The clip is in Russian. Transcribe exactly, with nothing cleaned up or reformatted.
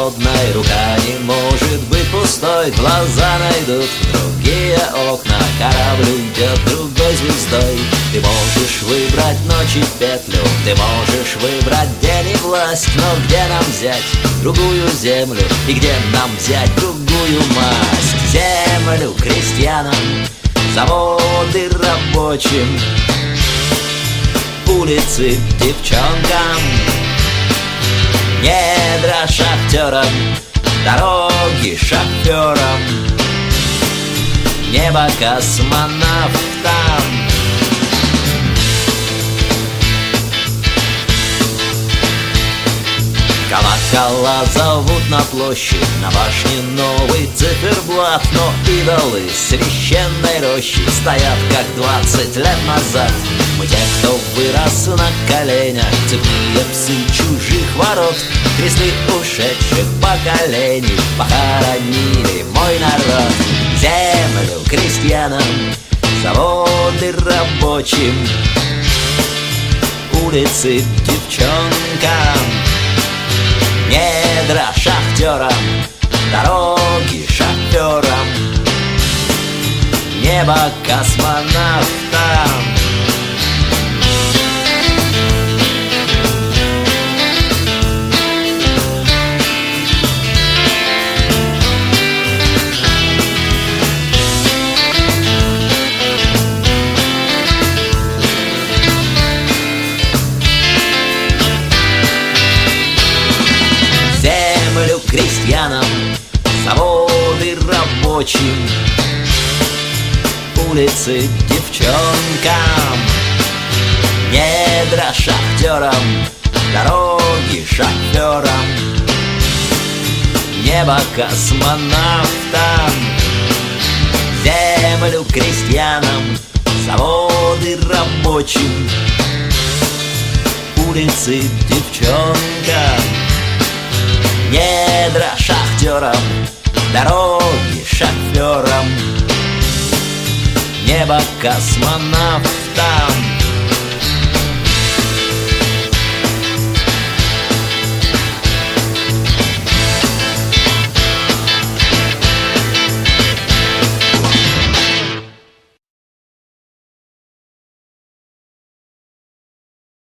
свободной. Рука не может быть пустой, глаза найдут другие окна. Корабль уйдет другой звездой. Ты можешь выбрать ночь и петлю, ты можешь выбрать день и власть. Но где нам взять другую землю и где нам взять другую масть? Землю крестьянам, заводы рабочим, улицы девчонкам, недра шахтерам, дороги шоферам, небо космонавтам. Колокола зовут на площадь, на башне новый циферблат. Но идолы священной рощи стоят, как двадцать лет назад. Мы те, кто вырос на коленях, цепные псы чужих ворот. Кресты ушедших поколений похоронили мой народ. Землю крестьянам, заводы рабочим, улицы девчонкам, недра шахтерам, дороги шоферам, небо космонавтам. Землю крестьянам, заводы рабочим, улицы девчонкам, недра шахтерам, дороги шоферам, небо космонавтам. Землю крестьянам, заводы рабочим, улицы девчонкам, недра шахтерам, дороги шоферам, небо космонавтам.